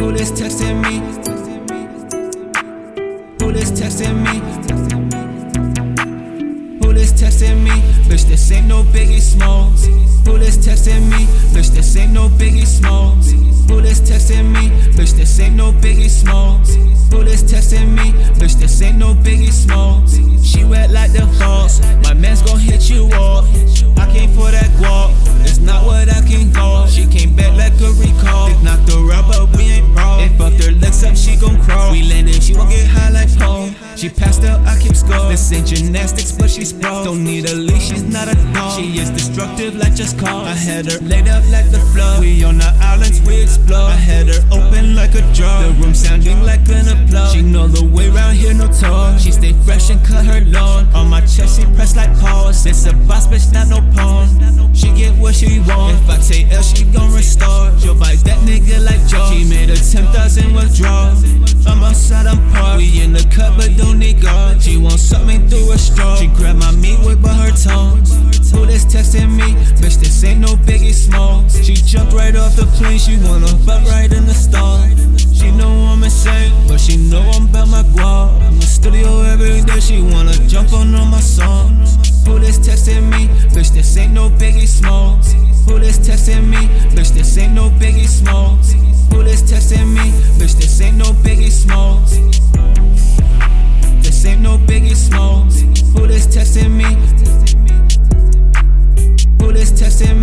Who this texting me? Who this texting me? Who this texting me? Bitch, this ain't no Biggie Smalls. Who this texting me? Bitch, this ain't no Biggie Smalls. Who this texting me? Bitch, this ain't no Biggie Smalls. Who this texting me? Bitch, this ain't no Biggie Smalls. She wet like the falls. My man's gon' hit you off. I came for that guap. It's not what I can call. She came back like a recall. They knocked her out, but we ain't raw. They fucked her legs up, she gon' crawl. We landed, she won't get high like Paul. She passed out, I keep score. This ain't gymnastics, but she's pro. Don't need a leash, she's not a dog. She is destructive like just call. I had her laid up like the floor. We on the islands, we explore. I had her open like a drawer. The room sounding like an applause. She know the way round here, no tour. She stay fresh and cut her lawn. On my chest, she press like pause. It's a boss, bitch, not no pawn. She get what she want. If I take L, she gon' restore. She'll bite that nigga like Jaws. She made a 10,000 withdrawals. I'm outside, I'm parked. We in the cut, but don't need guard. She wants something through a straw. She grabbed my meat with by her tongues. Who this texting me? Bitch, this ain't no Biggie Smalls. She jumped right off the plane. She wanna fuck right in the stall. She know I'm insane, but she know I'm about my guap. In the studio every day. She wanna jump on all my songs. Who this texting me? Bitch, this ain't no Biggie Smalls. Who this texting me? Bitch, this ain't no Biggie Smalls. Who this texting me? Bitch, this ain't no Biggie Smalls. This ain't no Biggie Smalls. Who this texting me? Who this texting me?